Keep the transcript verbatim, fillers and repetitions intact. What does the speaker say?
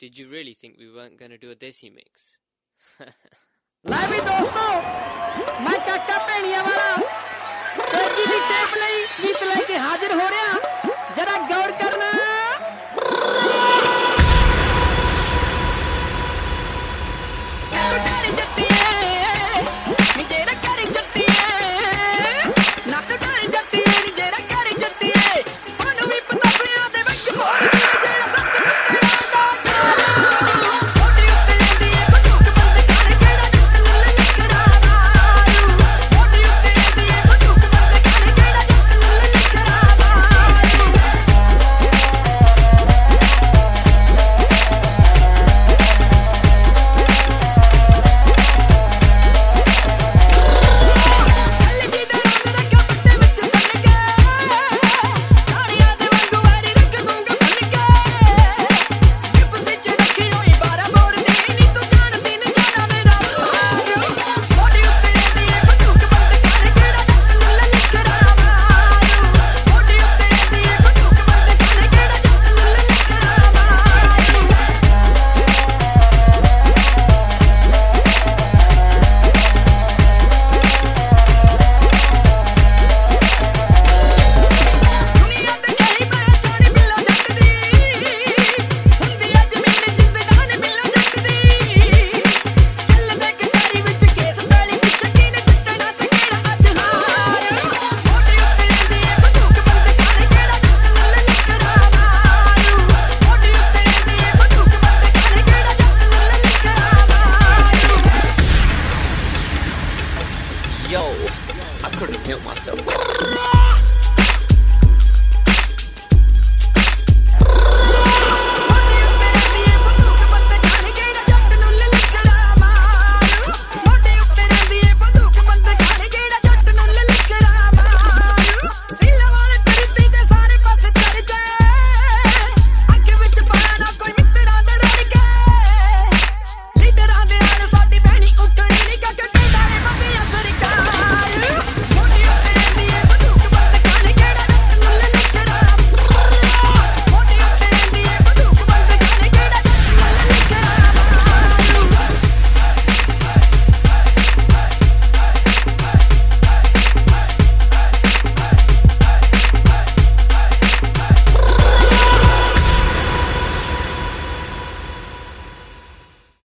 Did you really think we weren't going to do a Desi mix? ਲੈ ਵੀ ਦੋਸਤੋ, ਮੈਂ ਕਾਕਾ ਭੈਣੀਆਂ ਵਾਲਾ ਤੇਜੀ ਦੀ ਟੇਪ ਲਈ ਗੀਤ ਲੈ ਕੇ ਹਾਜ਼ਰ ਹੋ ਰਿਹਾ। ਜਰਾ ਗੌਰ ਕਰਨਾ।